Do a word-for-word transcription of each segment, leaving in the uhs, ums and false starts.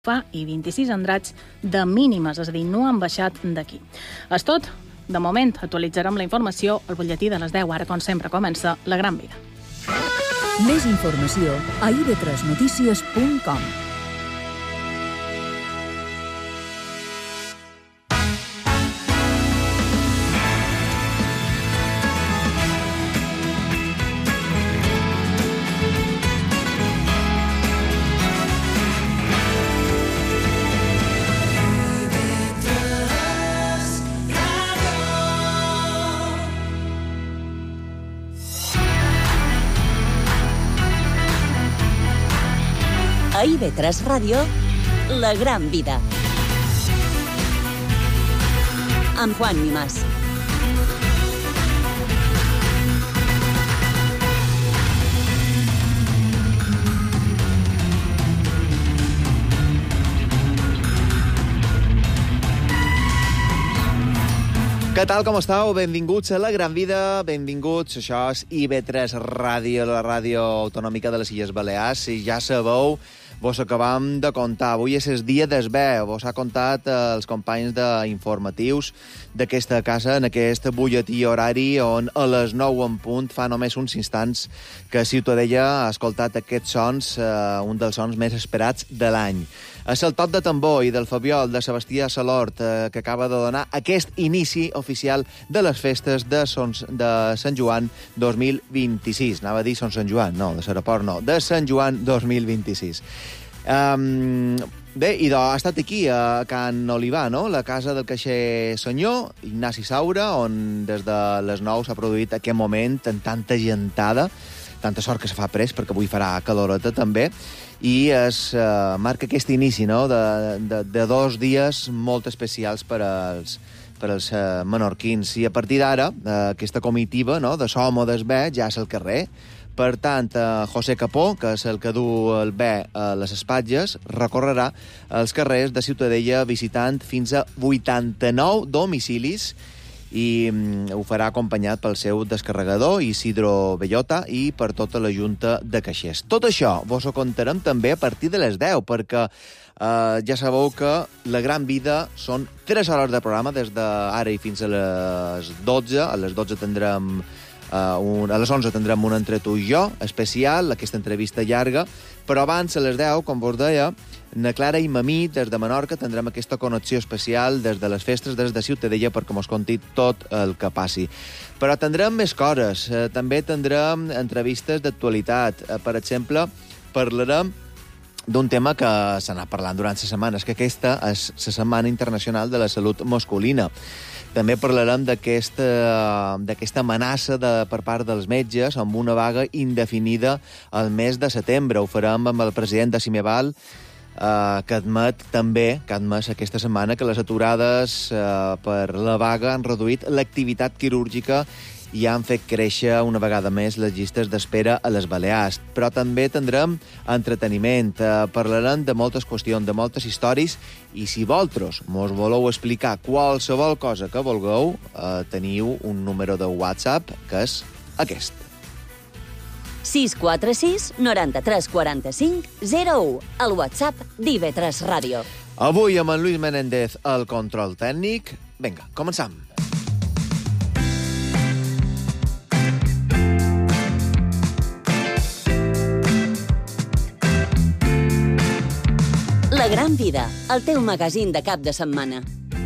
fa i vint-i-sis Andratx de mínimes, és a dir, no han baixat d'aquí. És tot. De moment, actualitzarem la informació al butlletí de les deu. Ara, com sempre, comença La Gran Vida. Més informació a i be tres notícies punt com. A i be tres Ràdio, La Gran Vida. Amb Juan Mimàs. Què tal, com estàu? Benvinguts a La Gran Vida, benvinguts. Això és i be tres Ràdio, la ràdio autonòmica de les Illes Balears. Si ja sabeu, vos acabam de contar. Avui és el dia del bé. Vos ha contat eh, els companys d'informatius d'aquesta casa, en aquest butlletí horari on a les nou en punt fa només uns instants que Ciutadella ha escoltat aquests sons, eh, un dels sons més esperats de l'any. És el toc de tambor i del Fabiol de Sebastià Salort, eh, que acaba de donar aquest inici oficial de les festes de, Sons, de Sant Joan dos mil vint-i-sis. Anava a dir Son Sant Joan, no, de l'aeroport no, de Sant Joan dos mil vint-i-sis. Um, bé, i ha estat aquí, a Can Olivar, no? La casa del caixer senyor, Ignasi Saura, on des de les nou s'ha produït aquest moment en tanta gentada, tanta sort que se fa pres, perquè avui farà caloreta també, i es uh, marca aquest inici, no?, de, de, de dos dies molt especials per als, per als uh, menorquins. I a partir d'ara, uh, aquesta comitiva, no?, de som o des bé, ja és al carrer. Per tant, uh, José Capó, que és el que du el bé a les espatlles, recorrerà els carrers de Ciutadella visitant fins a vuitanta-nou domicilis i um, ho farà acompanyat pel seu descarregador, Isidro Bellota, i per tota la Junta de Caixers. Tot això vos ho contarem també a partir de les deu, perquè uh, ja sabeu que La Gran Vida són tres hores de programa, des d'ara i fins a les dotze. A les dotze tindrem... Uh, un, a les onze tindrem un Entre tu i jo especial, aquesta entrevista llarga, però abans, a les deu, com vos deia, na Clara i Mamí, des de Menorca, tindrem aquesta connexió especial des de les festes, des de Ciutadella, perquè mos conti tot el que passi. Però tindrem més coses. Eh, també tindrem entrevistes d'actualitat. Eh, per exemple, parlarem d'un tema que s'ha anat parlant durant les setmanes, que aquesta és la Setmana Internacional de la Salut Masculina. També parlarem d'aquesta d'aquesta amenaça de, per part dels metges amb una vaga indefinida al mes de setembre. Ho farem amb el president de Cimeval, eh, que admet també, que ha admès aquesta setmana, que les aturades eh, per la vaga han reduït l'activitat quirúrgica i han fet créixer una vegada més les llistes d'espera a les Balears. Però també tindrem entreteniment, eh, parlarem de moltes qüestions, de moltes històries, i si vosaltres mos voleu explicar qualsevol cosa que vulgueu, eh, teniu un número de WhatsApp, que és aquest. sis quatre sis, noranta-tres quaranta-cinc, zero u, el WhatsApp d'I be tres Ràdio. Avui amb en Luis Menéndez al control tècnic. Vinga, començam. La Gran Vida, el teu magazín de cap de setmana.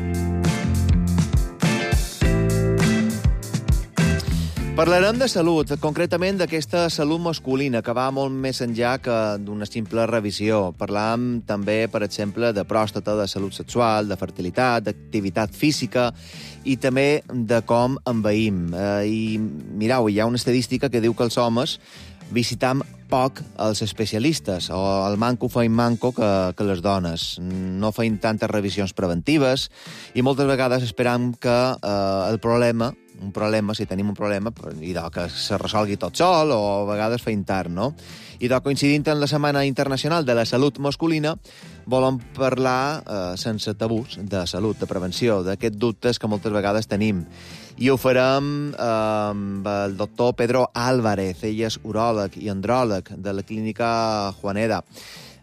Parlarem de salut, concretament d'aquesta salut masculina, que va molt més enllà que d'una simple revisió. Parlàvem també, per exemple, de pròstata, de salut sexual, de fertilitat, d'activitat física i també de com enveïm. Eh, I mireu, hi ha una estadística que diu que els homes visitam poc els especialistes, o el manco feim manco que, que les dones. No feim tantes revisions preventives i moltes vegades esperam que eh, el problema, un problema, si tenim un problema, i que se resolgui tot sol, o a vegades feim tard, no? I de coincidint en la Setmana Internacional de la Salut Masculina, volem parlar eh, sense tabús de salut, de prevenció, d'aquests dubtes que moltes vegades tenim. I ho farem eh, amb el doctor Pedro Álvarez. Ell és uròleg i andròleg de la clínica Juaneda.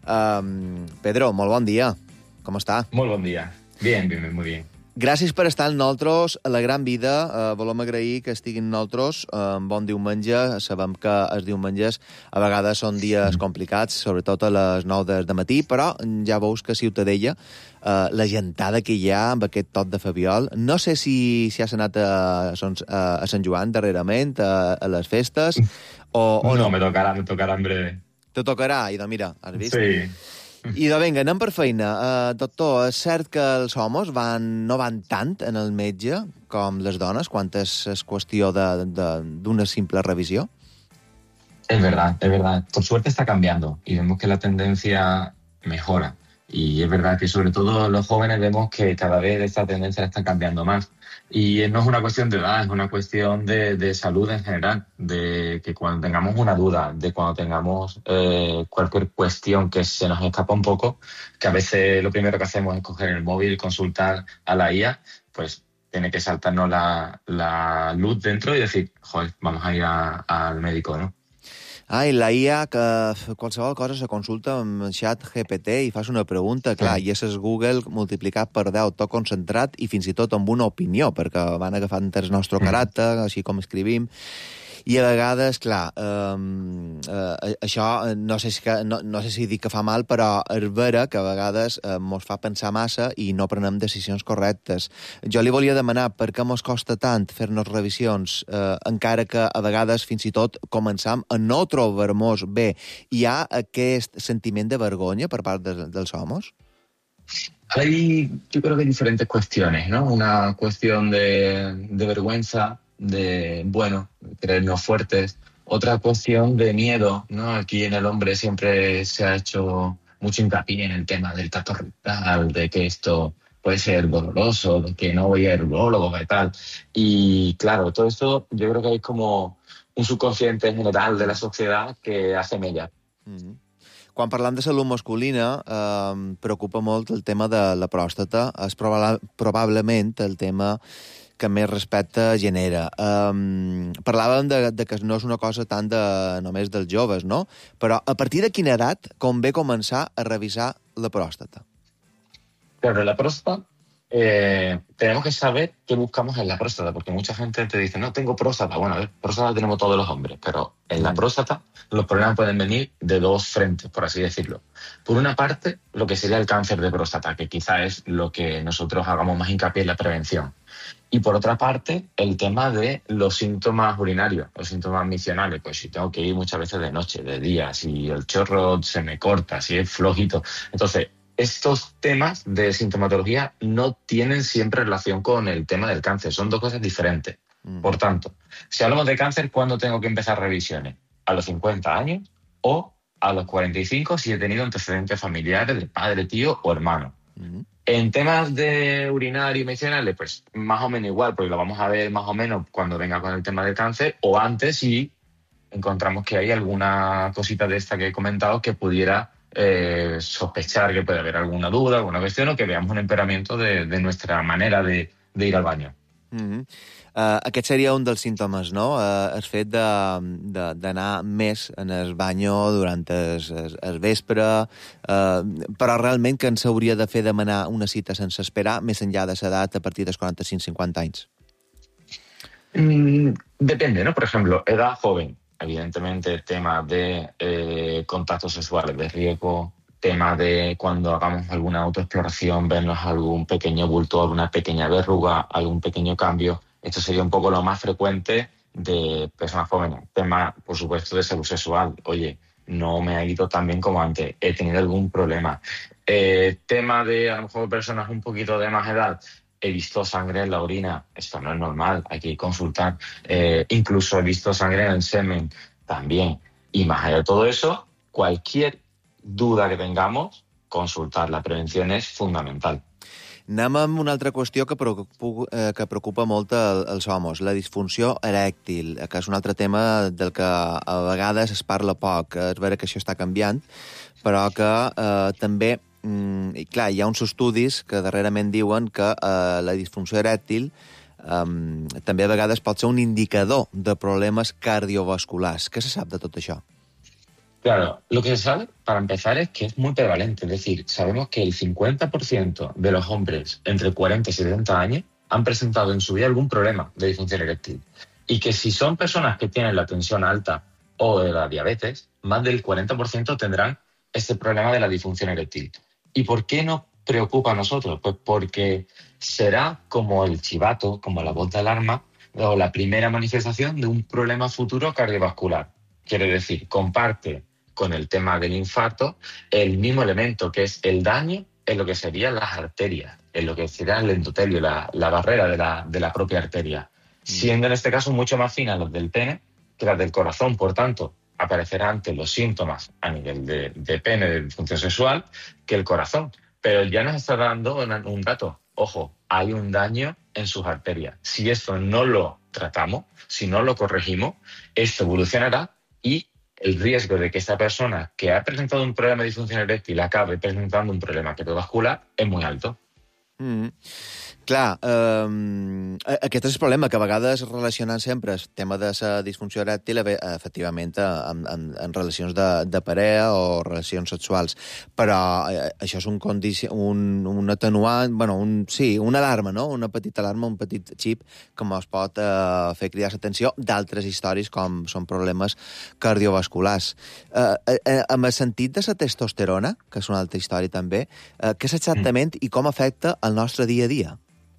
Um, Pedro, molt bon dia. Com està? Molt bon dia. Bien, bien, bien, muy bien. Gràcies per estar amb nosaltres a la Gran Vida. Uh, volem agrair que estiguin amb nosaltres. Uh, bon diumenge. Sabem que els diumenges a vegades són dies complicats, sobretot a les nou de matí, però ja veus que a Ciutadella uh, la gentada que hi ha amb aquest tot de Fabiol. No sé si, si has anat a, a, a Sant Joan darrerament, a, a les festes, o, o no. No, me tocarà, me tocarà en breve. Te tocarà, i de mira, has vist? Sí. I de vinga, anem per feina. Uh, doctor, és cert que els homes van, no van tant en el metge com les dones quan és, és qüestió d'una simple revisió? Es verdad, es verdad. Por suerte está cambiando y vemos que la tendencia mejora. Y es verdad que sobre todo los jóvenes vemos que cada vez esta tendencia está cambiando más. Y no es una cuestión de edad, es una cuestión de, de salud en general, de que cuando tengamos una duda, de cuando tengamos eh, cualquier cuestión que se nos escapa un poco, que a veces lo primero que hacemos es coger el móvil y consultar a la I A, pues tiene que saltarnos la, la luz dentro y decir, joder, vamos a ir a, al médico, ¿no? Ah, i la I A, que qualsevol cosa se consulta amb xat G P T i fas una pregunta, clar, i és el Google multiplicat per deu, tot concentrat i fins i tot amb una opinió, perquè van agafant el nostre caràcter, així com escrivim, i a vegades, clar, eh, eh, això no sé, si que, no, no sé si dic que fa mal, però és vera que a vegades eh, mos fa pensar massa i no prenem decisions correctes. Jo li volia demanar per què mos costa tant fer-nos revisions, eh, encara que a vegades fins i tot començam a no trobar-nos bé. Hi ha aquest sentiment de vergonya per part de, dels homes? Hay, yo creo que hay diferentes cuestiones, ¿no? Una cuestión de, de vergüenza, de, bueno, creernos fuertes. Otra cuestión de miedo, ¿no? Aquí en el hombre siempre se ha hecho mucho hincapié en el tema del tacto rectal, de que esto puede ser doloroso, de que no voy a ir al urologo y tal. Y claro, todo esto yo creo que hay como un subconsciente general de la sociedad que hace mella. Mm-hmm. Quan parlam de salut masculina, eh, preocupa molt el tema de la pròstata. És proba probablement el tema que més respecte genera. Um, parlàvem de, de que no és una cosa tant de, només dels joves, no? Però a partir de quina edat convé començar a revisar la pròstata? Claro, la próstata, eh, tenemos que saber qué buscamos en la próstata, porque mucha gente te dice, no, tengo próstata. Bueno, a ver, próstata tenemos todos los hombres, pero en la próstata los problemas pueden venir de dos frentes, por así decirlo. Por una parte, lo que sería el cáncer de próstata, que quizá es lo que nosotros hagamos más hincapié en la prevención. Y por otra parte, el tema de los síntomas urinarios, los síntomas misionales. Pues si tengo que ir muchas veces de noche, de día, si el chorro se me corta, si es flojito. Entonces, estos temas de sintomatología no tienen siempre relación con el tema del cáncer. Son dos cosas diferentes. Mm. Por tanto, si hablamos de cáncer, ¿cuándo tengo que empezar revisiones? ¿A los cincuenta años o a los cuarenta y cinco si he tenido antecedentes familiares de padre, tío o hermano? Mm. En temas de urinario y medicinales, pues más o menos igual, porque lo vamos a ver más o menos cuando venga con el tema del cáncer, o antes si encontramos que hay alguna cosita de esta que he comentado que pudiera eh, sospechar que puede haber alguna duda, alguna cuestión, o que veamos un empeoramiento de, de nuestra manera de, de ir al baño. Mm-hmm. Uh, aquest seria un dels símptomes, no? Uh, el fet d'anar més en el banyo durant el, el, el vespre, uh, però realment que ens hauria de fer demanar una cita sense esperar, més enllà de l'edat a partir dels quaranta-cinc cinquanta anys. Mm, depende, ¿no? Por ejemplo, edad joven, evidentemente tema de eh, contactos sexuales de riesgo, tema de cuando hagamos alguna autoexploración, vernos algún pequeño bulto, alguna pequeña verruga, algún pequeño cambio. Esto sería un poco lo más frecuente de personas jóvenes. Tema, por supuesto, de salud sexual. Oye, no me ha ido tan bien como antes. He tenido algún problema. Eh, tema de, a lo mejor, personas un poquito de más edad. He visto sangre en la orina. Esto no es normal. Hay que consultar. Eh, incluso he visto sangre en el semen también. Y más allá de todo eso, cualquier duda que tengamos, consultar. La prevención es fundamental. Anem amb una altra qüestió que preocupa, eh, que preocupa molt el, els homes, la disfunció erèctil, que és un altre tema del que a vegades es parla poc. És vera que això està canviant, però que eh, també, mm, i clar, hi ha uns estudis que darrerament diuen que eh, la disfunció erèctil eh, també a vegades pot ser un indicador de problemes cardiovasculars. Què se sap de tot això? Claro, lo que se sabe, para empezar, es que es muy prevalente. Es decir, sabemos que el cincuenta por ciento de los hombres entre cuarenta y setenta años han presentado en su vida algún problema de disfunción eréctil. Y que si son personas que tienen la tensión alta o de la diabetes, más del cuarenta por ciento tendrán este problema de la disfunción eréctil. ¿Y por qué nos preocupa a nosotros? Pues porque será como el chivato, como la voz de alarma, o la primera manifestación de un problema futuro cardiovascular. Quiere decir, comparte con el tema del infarto el mismo elemento, que es el daño en lo que serían las arterias, en lo que sería el endotelio, la, la barrera de la, de la propia arteria, siendo en este caso mucho más finas los del pene que las del corazón. Por tanto, aparecerán antes los síntomas a nivel de, de pene, de disfunción sexual, que el corazón. Pero ya nos está dando un, un dato. Ojo, hay un daño en sus arterias. Si esto no lo tratamos, si no lo corregimos, esto evolucionará y el riesgo de que esta persona que ha presentado un problema de disfunción eréctil acabe presentando un problema cardiovascular es muy alto. Mm. Clar, eh, aquest és el problema, que a vegades relacionant sempre el tema de la disfunció erèctil, efectivament, en, en, en relacions de, de parella o relacions sexuals. Però eh, això és un, condici un, un atenuant, bueno, un, sí, una alarma, no? Una petita alarma, un petit xip que ens pot eh, fer cridar l'atenció d'altres històries com són problemes cardiovasculars. Eh, eh, amb el sentit de la testosterona, que és una altra història també, eh, què és exactament i com afecta el nostre dia a dia?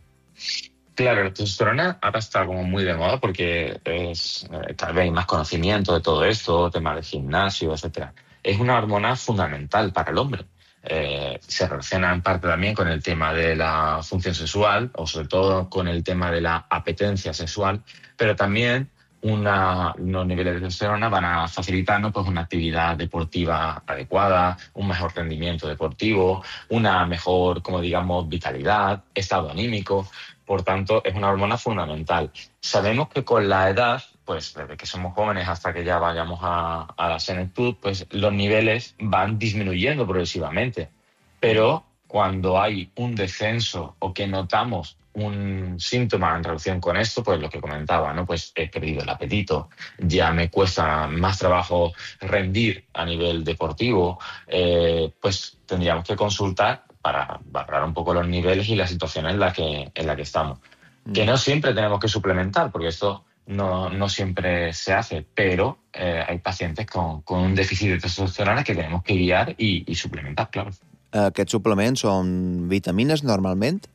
Claro, la testosterona ahora está como muy de moda porque es, eh, tal vez hay más conocimiento de todo esto, temas de gimnasio, etcétera. Es una hormona fundamental para el hombre. Eh, se relaciona en parte también con el tema de la función sexual o sobre todo con el tema de la apetencia sexual, pero también una, los niveles de testosterona van a facilitarnos pues, una actividad deportiva adecuada, un mejor rendimiento deportivo, una mejor, como digamos, vitalidad, estado anímico. Por tanto, es una hormona fundamental. Sabemos que con la edad, pues desde que somos jóvenes hasta que ya vayamos a, a la senectud, pues los niveles van disminuyendo progresivamente. Pero cuando hay un descenso o que notamos un síntoma en relación con esto, pues lo que comentaba, ¿no? Pues he perdido el apetito, ya me cuesta más trabajo rendir a nivel deportivo, eh, pues tendríamos que consultar para valorar un poco los niveles y la situación en la que, en la que estamos. Mm. Que no siempre tenemos que suplementar, porque esto no, no siempre se hace, pero eh, hay pacientes con, con un déficit de testosterona que tenemos que guiar y, y suplementar, claro. ¿Aquests suplements són vitamines normalment?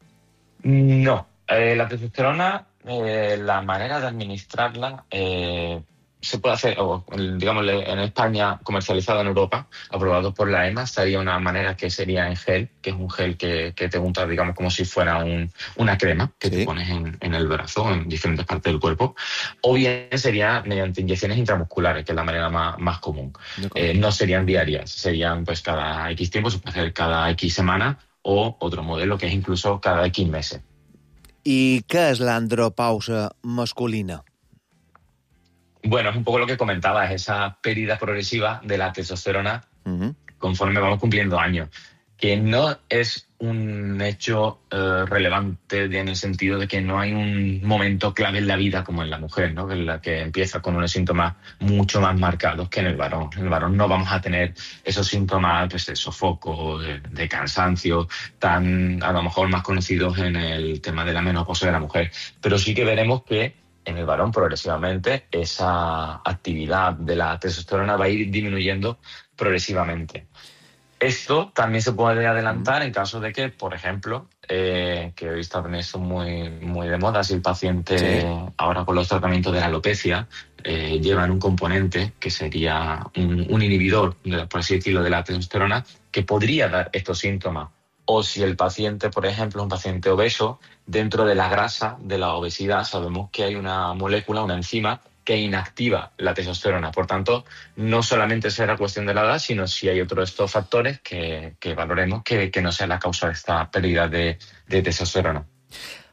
No. Eh, la testosterona, eh, la manera de administrarla eh, se puede hacer, o digamos en España, comercializado en Europa, aprobado por la E M A, estaría una manera que sería en gel, que es un gel que, que te untas, digamos, como si fuera un, una crema que sí. te pones en, en el brazo, en diferentes partes del cuerpo, o bien sería mediante inyecciones intramusculares, que es la manera más, más común. Eh, no serían diarias, serían pues cada X tiempo, se puede hacer cada X semana, o otro modelo que es incluso cada X meses. ¿Y qué es la andropausa masculina? Bueno, es un poco lo que comentaba, es esa pérdida progresiva de la testosterona uh-huh. conforme vamos cumpliendo años, que no es un hecho eh, relevante en el sentido de que no hay un momento clave en la vida como en la mujer, ¿no? En la que empieza con unos síntomas mucho más marcados que en el varón. En el varón no vamos a tener esos síntomas pues, de sofoco, de, de cansancio, tan a lo mejor más conocidos en el tema de la menopausia de la mujer, pero sí que veremos que en el varón progresivamente esa actividad de la testosterona va a ir disminuyendo progresivamente. Esto también se puede adelantar en caso de que, por ejemplo, eh, que hoy está esto muy, muy de moda, si el paciente sí. ahora con los tratamientos de la alopecia eh, llevan un componente que sería un, un inhibidor, por así decirlo, de la testosterona, que podría dar estos síntomas. O si el paciente, por ejemplo, es un paciente obeso, dentro de la grasa de la obesidad sabemos que hay una molécula, una enzima, que inactiva la testosterona. Por tanto, no solamente será cuestión de la edad, sino si hay otros de estos factores que, que valoremos que, que no sea la causa de esta pérdida de, de testosterona.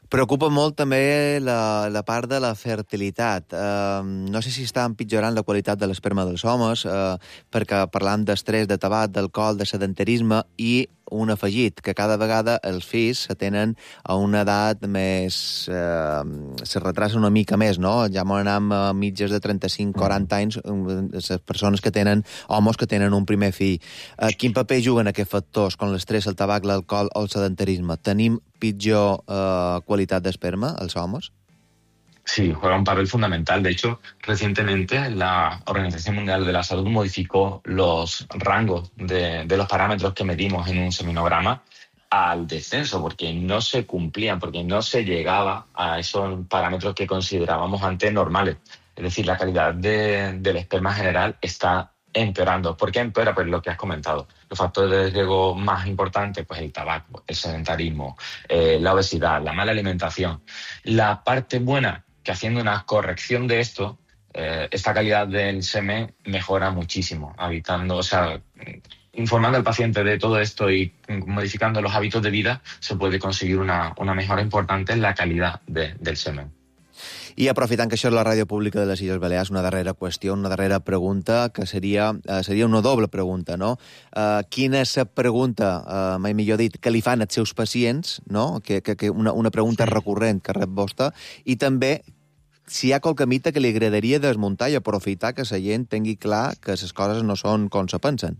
Preocupa molt també la, la part de la fertilitat. Uh, no sé si està empitjorant la qualitat de l'esperma dels homes, uh, perquè parlam d'estrès, de tabac, d'alcohol, de sedentarisme, i un afegit, que cada vegada els fills se tenen a una edat més... Eh, se retrasa una mica més, no? Ja m'ho anem a mitges de trenta-cinc a quaranta anys, les persones que tenen, homes que tenen un primer fill. Eh, quin paper juguen aquests factors, com l'estrès, el tabac, l'alcohol o el sedentarisme? Tenim pitjor eh, qualitat d'esperma, els homes? Sí, juega un papel fundamental. De hecho, recientemente la Organización Mundial de la Salud modificó los rangos de, de los parámetros que medimos en un seminograma al descenso, porque no se cumplían, porque no se llegaba a esos parámetros que considerábamos antes normales. Es decir, la calidad de, del esperma general está empeorando. ¿Por qué empeora? Pues lo que has comentado. Los factores de riesgo más importantes, pues el tabaco, el sedentarismo, eh, la obesidad, la mala alimentación. La parte buena, que haciendo una corrección de esto, eh, esta calidad del semen mejora muchísimo, evitando, o sea, informando al paciente de todo esto y modificando los hábitos de vida, se puede conseguir una, una mejora importante en la calidad de, del semen. I aprofitant que això és la ràdio pública de les Illes Balears, una darrera qüestió, una darrera pregunta, que seria, eh, seria una doble pregunta, no? Eh, quina és la pregunta, eh, mai millor dit, que li fan els seus pacients, no? Que, que, que una, una pregunta sí. recurrent que rep vostè, i també si hi ha qualque mite que li agradaria desmuntar i aprofitar que la gent tingui clar que les coses no són com se pensen.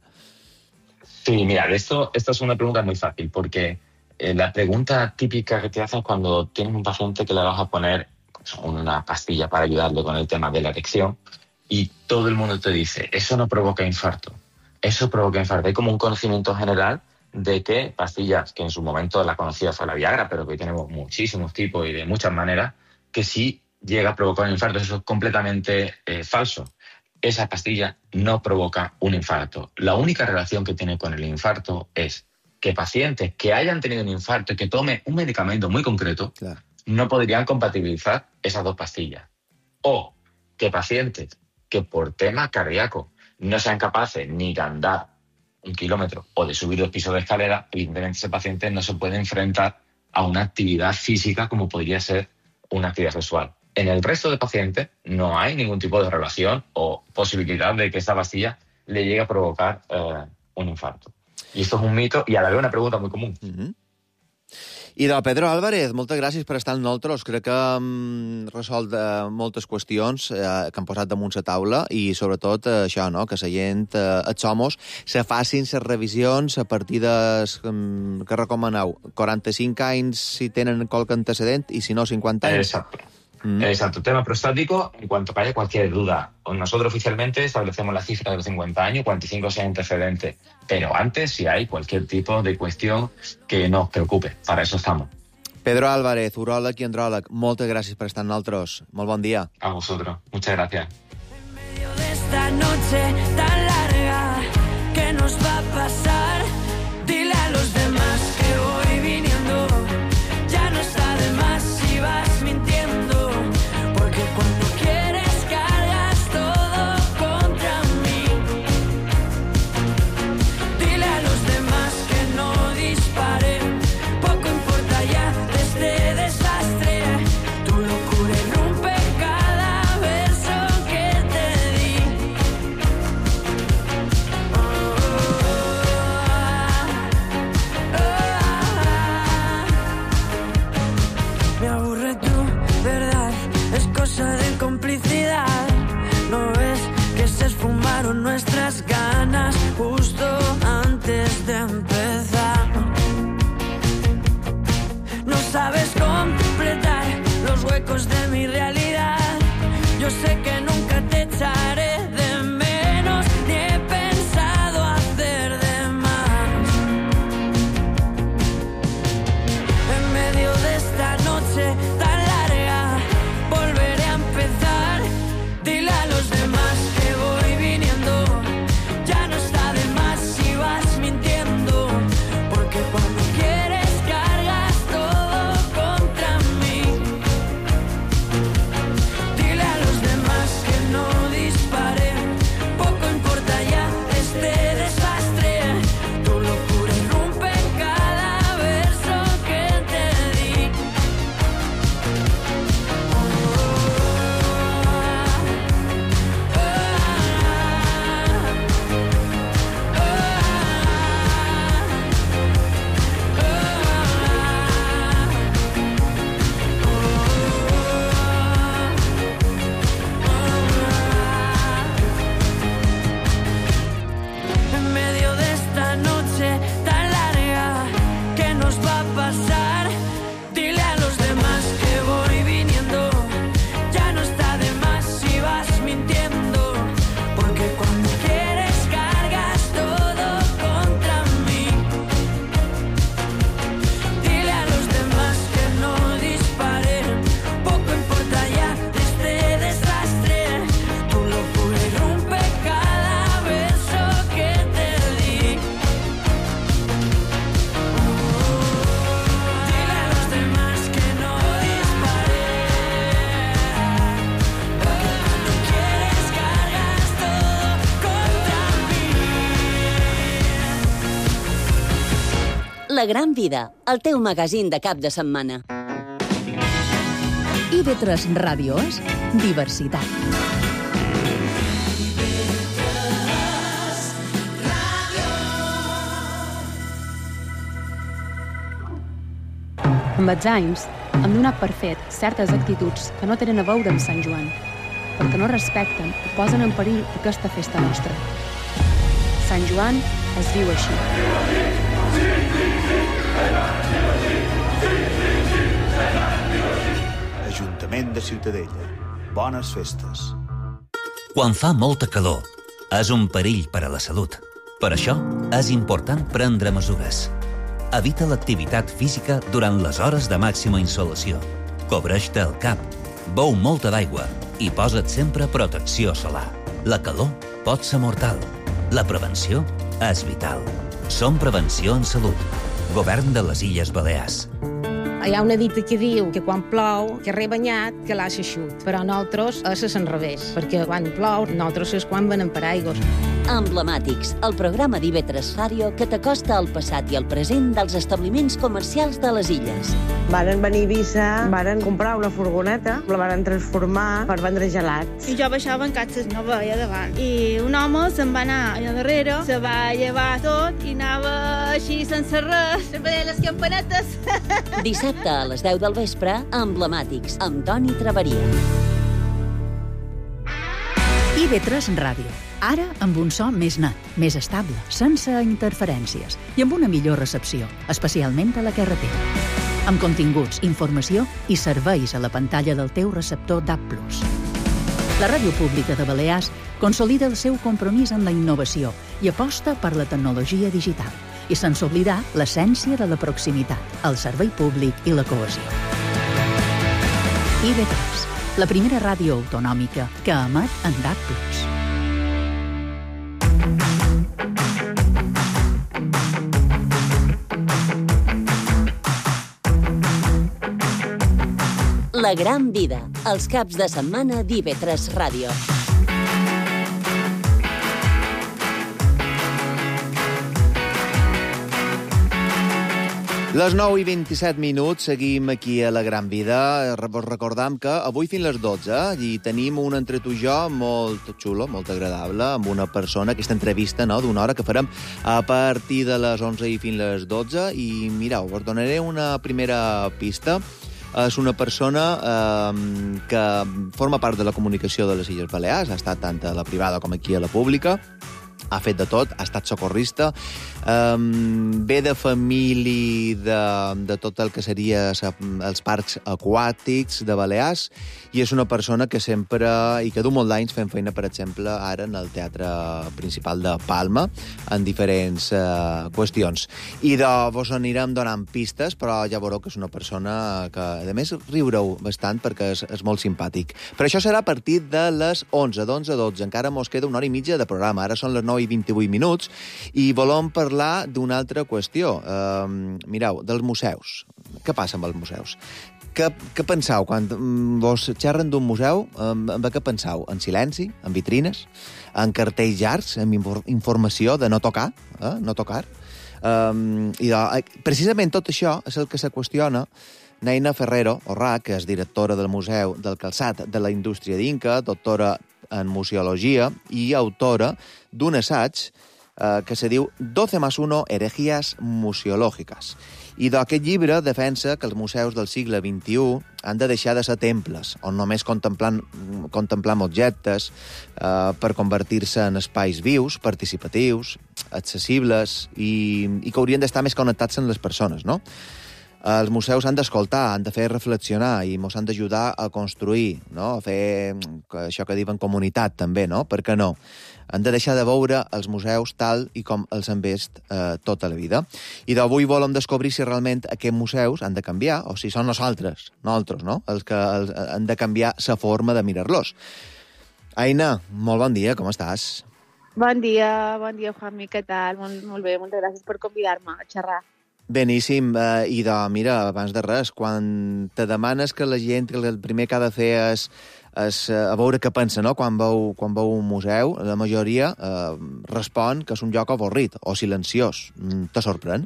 Sí, mira, esto, esto es una pregunta muy fácil, porque eh, la pregunta típica que te hacen cuando tienes un paciente que le vas a poner una pastilla para ayudarle con el tema de la erección y todo el mundo te dice, eso no provoca infarto, eso provoca infarto. Hay como un conocimiento general de que pastillas, que en su momento la conocida fue la Viagra, pero que hoy tenemos muchísimos tipos y de muchas maneras, que sí llega a provocar un infarto. Eso es completamente eh, falso. Esa pastilla no provoca un infarto. La única relación que tiene con el infarto es que pacientes que hayan tenido un infarto y que tomen un medicamento muy concreto, claro, no podrían compatibilizar esas dos pastillas. O que pacientes que por tema cardíaco no sean capaces ni de andar un kilómetro o de subir dos pisos de escalera, evidentemente ese paciente no se puede enfrentar a una actividad física como podría ser una actividad sexual. En el resto de pacientes no hay ningún tipo de relación o posibilidad de que esta pastilla le llegue a provocar eh, un infarto. Y esto es un mito y a la vez una pregunta muy común. Uh-huh. I de Pedro Álvarez, moltes gràcies per estar amb nosaltres. Crec que hem resolt eh, moltes qüestions eh, que han posat damunt la taula i sobretot eh, això, no? Que la gent, eh, els homes, se facin les revisions a partir de, eh, que recomaneu, quaranta-cinc anys si tenen qualque antecedent i si no, cinquanta anys. Exacto. Mm. Exacto, tema prostático, en cuanto que haya cualquier duda. Nosotros oficialmente establecemos la cifra de los cincuenta años, cuarenta y cinco sea antecedente, pero antes si hay cualquier tipo de cuestión que nos preocupe, para eso estamos. Pedro Álvarez, uròleg i andròleg, moltes gràcies per estar amb nosaltres. Molt bon dia. A vosotros, muchas gracias. En medio de esta noche tan larga, ¿qué nos va a pasar? Dile a los demás que voy viniendo, ya no está de más si vas mintiendo. Cuando quieres cargas todo contra mí. Dile a los demás que no disparen, poco importa ya de este desastre. Tu locura irrumpe cada verso que te di. va a pasar. Dile a los demás que voy viniendo. Ya no está de más si vas mintiendo. Porque cuando quieres cargas todo contra mí. Dile a los demás que no disparen. Poco importa ya de este desastre. Tu locura irrumpe cada beso que te di. Dile a los demás que no disparen. Porque cuando quieres cargas todo contra mí. La Gran Vida, el teu magazín de cap de setmana. I V tres Ràdio és diversitat. Amb els anys, hem donat per fet certes actituds que no tenen a veure amb Sant Joan, perquè no respecten i posen en perill aquesta festa nostra. Sant Joan es viu així. Ajuntament de Ciutadella. Bones festes. Quan fa molta calor, és un perill per a la salut. Per això, és important prendre mesures. Evita l'activitat física durant les hores de màxima insolació. Cobreix-te el cap, beu molta d'aigua i posa't sempre protecció solar. La calor pot ser mortal. La prevenció és vital. Som Prevenció en Salut. Govern de les Illes Balears. Hi ha una dita que diu que quan plou, que re banyat, que l'ha eixut. Però nosaltres és a l'enrevés, perquè quan plou, nosaltres és quan venen per aigües. Emblemàtics, el programa d'I V tres Ràdio que t'acosta al passat i al present dels establiments comercials de les illes. Varen venir a Eivissa, varen comprar una furgoneta, la varen transformar per vendre gelats. I jo baixava en catxes, no veia davant. I un home se'n va anar allà darrere, se va llevar tot i anava així sense res, sempre deia les campanetes. Dissabte a les deu del vespre, Emblemàtics, amb Toni Traveria. I V tres Ràdio. Ara amb un so més net, més estable, sense interferències i amb una millor recepció, especialment a la carretera. Amb continguts, informació i serveis a la pantalla del teu receptor D A B plus. La Ràdio Pública de Balears consolida el seu compromís amb la innovació i aposta per la tecnologia digital, i sense oblidar l'essència de la proximitat, el servei públic i la cohesió. I V tres, la primera ràdio autonòmica que emet en D A B plus. La Gran Vida, els caps de setmana d'I V tres Ràdio. Les nou i vint-i-set minuts, seguim aquí a La Gran Vida. Vos recordam que avui fins les dotze i tenim un entre tu i jo molt xulo, molt agradable, amb una persona, aquesta entrevista no, d'una hora que farem a partir de les onze i fins les dotze. I mireu, us donaré una primera pista. És una persona eh, que forma part de la comunicació de les Illes Balears, ha estat tant a la privada com aquí a la pública, ha fet de tot, ha estat socorrista, um, ve de família de, de tot el que seria els parcs aquàtics de Balears i és una persona que sempre, i que du molt d'anys fent feina, per exemple, ara en el Teatre Principal de Palma, en diferents uh, qüestions. I de vos anirem donant pistes, però ja veureu que és una persona que, a més, riureu bastant perquè és, és molt simpàtic. Però això serà a partir de les onze, d'onze a dotze. Encara mos queda una hora i mitja de programa. Ara són les nou i vint-i-vuit minuts i volem parlar d'una altra qüestió. Uh, mireu, dels museus. Què passa amb els museus? Què, què penseu? Quan vos xerren d'un museu, amb, amb què penseu? En silenci? En vitrines? En cartells llargs? En informació de no tocar? Eh? No tocar? Um, i de, precisament tot això és el que se qüestiona Neina Ferrero Orrà, que és directora del Museu del Calçat de la Indústria d'Inca, doctora en museologia i autora d'un assaig eh, que se diu doce más uno herejías museológicas. I d'aquest llibre defensa que els museus del segle vint-i-u han de deixar de ser temples, on només contemplant, contemplem objectes eh, per convertir-se en espais vius, participatius, accessibles i, i que haurien d'estar més connectats amb les persones, no? Els museus han d'escoltar, han de fer reflexionar i ens han d'ajudar a construir, no? A fer això que diuen comunitat, també, no? Per què no? Han de deixar de veure els museus tal i com els han vist eh, tota la vida. I d'avui volem descobrir si realment aquests museus han de canviar o si són nosaltres, nosaltres, no? Els que els, han de canviar la forma de mirar-los. Aina, molt bon dia, com estàs? Bon dia, bon dia, Juanmi, què tal? Molt, molt bé, moltes gràcies per convidar-me a xerrar. Beníssim. Uh, I de, mira, abans de res, quan te demanes que la gent, que el primer que ha de fer és, és uh, a veure què pensa, no?, quan veu, quan veu un museu, la majoria uh, respon que és un lloc avorrit o silenciós. Te sorprèn?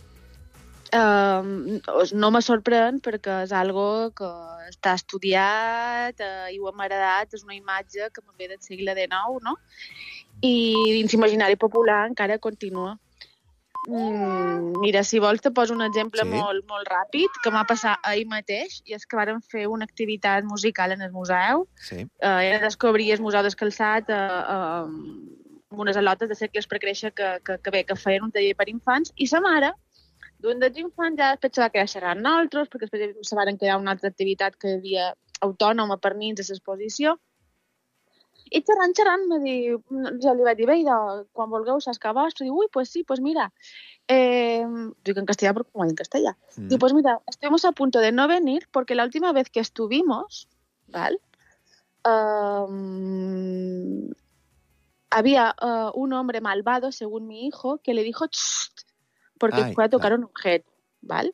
Uh, no me sorprèn perquè és algo que està estudiat uh, i ho hem heredat, és una imatge que m'ho ve del segle dinou, no? I dins l'imaginari popular encara continua. Mm, mira, si vols te poso un exemple sí. molt, molt ràpid que m'ha passat ahir mateix, i és que vàrem fer una activitat musical en el museu. Sí. Uh, era descobrir el Museu del Calçat uh, uh, amb unes al·lotes de segles per créixer que, que, que, bé, que feien un taller per infants, i sa mare d'un dels infants ja després se va quedar xerrant nosaltres, perquè després se van quedar una altra activitat que hi havia autònoma per nins a l'exposició. I xerrant, xerrant, me diu, jo li vaig dir, bé, quan vulgueu saps vostre, diu, ui, pues sí, pues mira, eh, dic en castellà porque como en castellà, mm. diu, pues mira, estuvimos a punto de no venir porque la última vez que estuvimos, ¿vale? Um, había uh, un hombre malvado, según mi hijo, que le dijo, Chst, porque Ay, fue a tocar claro. un objeto, ¿vale?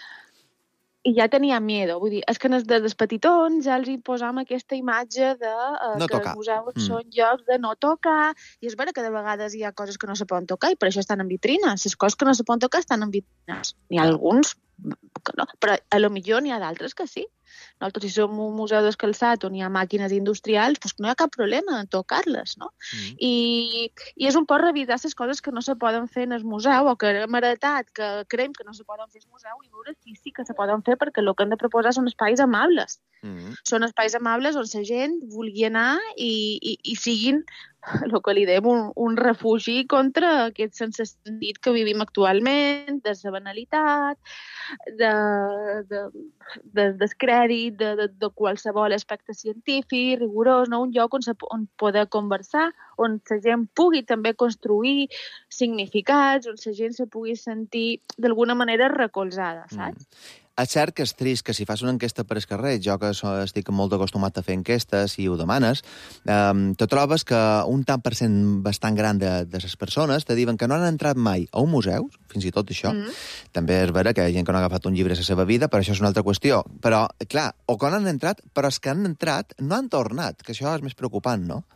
I ja tenia miedo. Vull dir, és que des dels petitons ja els hi posam aquesta imatge de uh, no que tocar. els museus mm. són llocs de no tocar, i és vera que de vegades hi ha coses que no se poden tocar i per això estan en vitrines. Les coses que no se poden tocar estan en vitrines. N'hi ha alguns que no, però a lo millor n'hi ha d'altres que sí. Nosaltres, si som un museu descalçat on hi ha màquines industrials, doncs no hi ha cap problema en tocar-les, no? Mm. I, I és un poc revisar les coses que no se poden fer en el museu o que hem heretat, que creiem que no se poden fer al museu, i veure si sí que se poden fer, perquè el que hem de proposar són espais amables. Mm. Són espais amables on la gent vulgui anar i, i, i siguin el que li dèiem un, un refugi contra aquest sense sentit que vivim actualment, de la banalitat, de, de, de descrèdit, de, de, de qualsevol aspecte científic, rigorós, no? Un lloc on, se, on poder conversar, on la gent pugui també construir significats, on la gent se pugui sentir d'alguna manera recolzada, saps? Mm. És cert que és trist que si fas una enquesta per el carrer, jo que estic molt acostumat a fer enquestes i ho demanes, eh, te trobes que un tant per cent bastant gran de, de les persones te diuen que no han entrat mai a un museu, fins i tot això. Mm. També és vera que hi ha gent que no ha agafat un llibre a la seva vida, però això és una altra qüestió. Però, clar, o que no han entrat, però els que han entrat no han tornat, que això és més preocupant, no?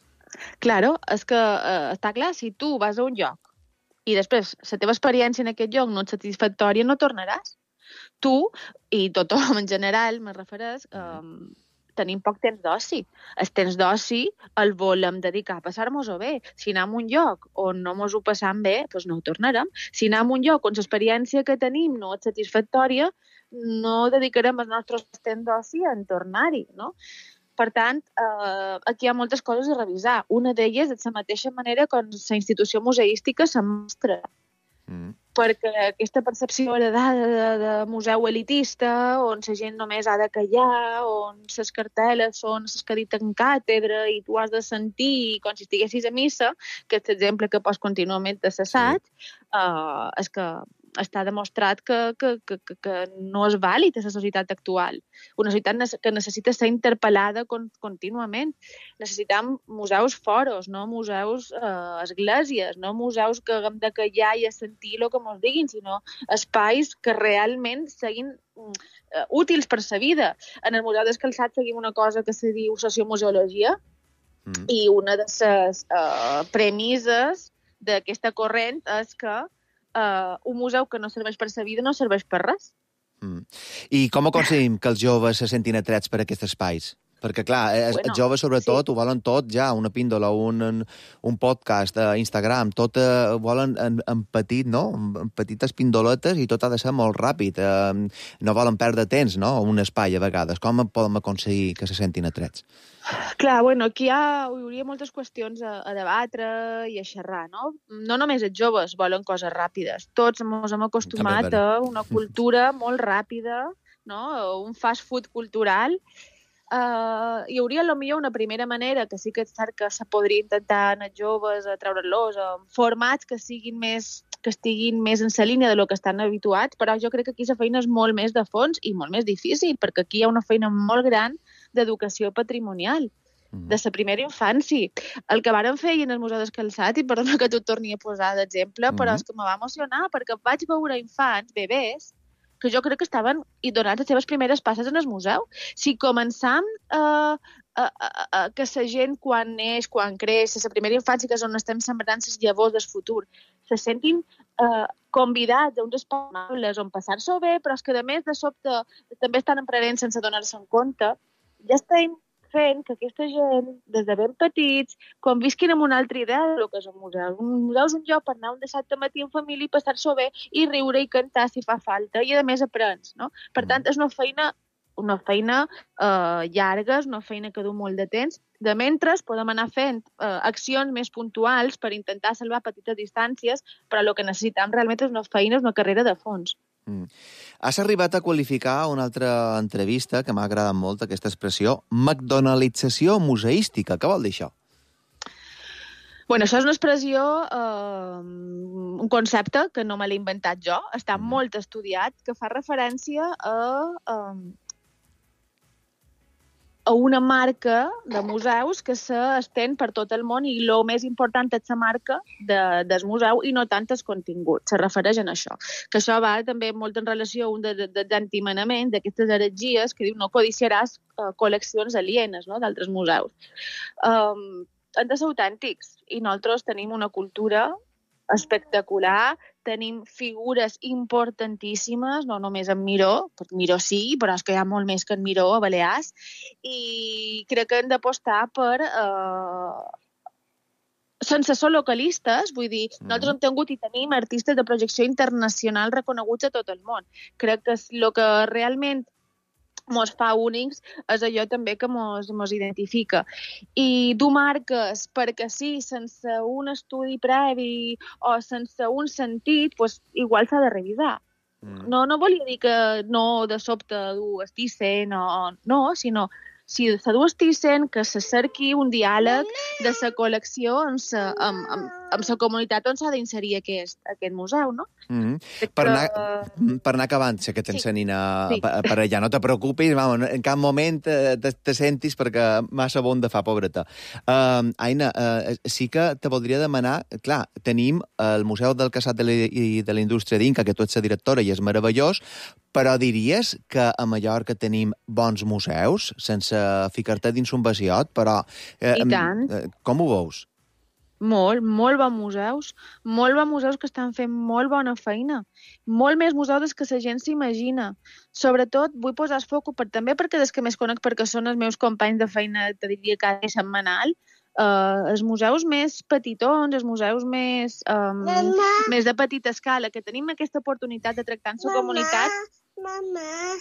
Claro, és que eh, està clar, si tu vas a un lloc i després la teva experiència en aquest lloc no és satisfactòria, no tornaràs. Tu, i tothom en general, me refereix, um, tenim poc temps d'oci. El temps d'oci el volem dedicar a passar-nos-ho bé. Si anem a un lloc on no mos ho passam bé, doncs no ho tornarem. Si anem a un lloc on l'experiència que tenim no és satisfactòria, no dedicarem el nostre temps d'oci a tornar-hi, no? Per tant, eh, aquí hi ha moltes coses a revisar. Una d'elles és de la mateixa manera com la institució museística se mostra. Mm. Perquè aquesta percepció heredada de, de museu elitista, on la gent només ha de callar, on les cartel·les són les que diten càtedra i tu has de sentir com si estiguessis a missa, que és l'exemple que pots contínuament de l'assaig, sí. uh, és que està demostrat que, que, que, que, que no és vàlid a la societat actual. Una societat que necessita ser interpel·lada con, contínuament. Necessitem museus foros, no museus eh, esglésies, no museus que haguem de callar i a sentir el que ens diguin, sinó espais que realment siguin uh, útils per la vida. En el Museu del Calçat seguim una cosa que se diu sociomuseologia, mm. i una de les uh, premisses d'aquesta corrent és que Uh, un museu que no serveix per sa vida no serveix per res. Mm. I com aconseguim que els joves se sentin atrets per aquests espais? Perquè, clar, els bueno, joves, sobretot, sí. ho volen tot ja, una píndola, un, un podcast, uh, Instagram, tot uh, volen en, en petit, no?, en petites pindoletes i tot ha de ser molt ràpid. Uh, no volen perdre temps, no?, un espai, a vegades. Com podem aconseguir que se sentin atrets? Clar, bueno, aquí hi, ha, hi hauria moltes qüestions a, a debatre i a xerrar, no? No només els joves volen coses ràpides. Tots ens hem acostumat a una cultura molt ràpida, no? Un fast food cultural. Uh, hi hauria potser una primera manera, que sí que és cert que se podria intentar en els joves a treure-los en formats que siguin més que estiguin més en la línia de lo que estan habituats, però jo crec que aquí la feina és molt més de fons i molt més difícil, perquè aquí hi ha una feina molt gran d'educació patrimonial, mm. de la primera infància. El que vàrem fer en el Museu del Calçat, i perdona que t'ho torni a posar d'exemple, mm. però és que me va emocionar, perquè vaig veure infants, bebès, que jo crec que estaven i donant les seves primeres passes en el museu. Si començam eh, a, a, a, que la gent, quan neix, quan creix, la primera infància, que és on estem sembrant les llavors del futur, se sentin eh, convidats a uns espais amables on passar-s'ho bé, però és que, a més, de sobte, també estan emprenent sense donar-se'n compte. Ja estem fent que aquesta gent, des de ben petits, convisquin amb una altra idea del que és un museu. Un museu és un lloc per anar un dissabte matí en família i passar-s'ho bé i riure i cantar si fa falta, i a més aprens, no? Per tant, és una feina una feina eh, llarga, és una feina que du molt de temps. De mentre podem anar fent eh, accions més puntuals per intentar salvar petites distàncies, però el que necessitem realment és una feina, és una carrera de fons. Mm. Has arribat a qualificar una altra entrevista, que m'ha agradat molt aquesta expressió, McDonaldització museística. Què vol dir això? Bueno, això és una expressió, eh, un concepte que no me l'he inventat jo, està mm. molt estudiat, que fa referència a... a a una marca de museus que s'estén per tot el món i el més important és la marca de, del museu i no tant els continguts. Se refereix a això. Que això va també molt en relació a un dels de, de antimanaments, d'aquestes heretgies, que diu no codiciaràs uh, col·leccions alienes, no?, d'altres museus. Um, han de ser autèntics i nosaltres tenim una cultura espectacular, tenim figures importantíssimes, no només en Miró, perquè Miró sí, però és que hi ha molt més que en Miró a Balears, i crec que hem d'apostar per... Eh, sense ser localistes, vull dir, mm. nosaltres hem tingut i tenim artistes de projecció internacional reconeguts a tot el món. Crec que el que realment mos fa únics és allò també que mos, mos identifica. I dur marques perquè sí, sense un estudi previ o sense un sentit, pues, igual s'ha de revisar. Mm. No, no volia dir que no de sobte dur estissen o no, sinó si se du estissen, que se cerqui un diàleg de la col·lecció amb la amb, amb, amb la comunitat on s'ha d'inserir aquest, aquest museu, no? Mm-hmm. Per, anar, que... per anar acabant, sé que t'ensenin sí. a, sí. per allà. No te preocupis, vamos, en cap moment te, te sentis perquè massa bon de fa, pobreta. Uh, Aina, uh, sí que te voldria demanar, clar, tenim el Museu del Casat de la, i de la Indústria d'Inca, que tu ets la directora i és meravellós, però diries que a Mallorca tenim bons museus, sense ficar-te dins un vasiot, però... Eh, I tant. Eh, com ho veus? Molt, molt bons museus. Molt bons museus que estan fent molt bona feina. Molt més museus des que la gent s'imagina. Sobretot, vull posar el foc, per, també perquè des que més conec, perquè són els meus companys de feina, te diria cada setmanal, Uh, els museus més petitons, els museus més, um, més de petita escala, que tenim aquesta oportunitat de tractar amb la comunitat. Mama,